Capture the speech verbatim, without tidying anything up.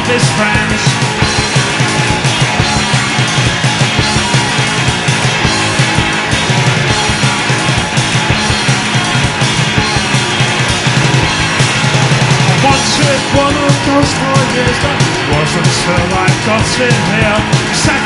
his friends. Once with one of those four years, that was until I got in here. Sat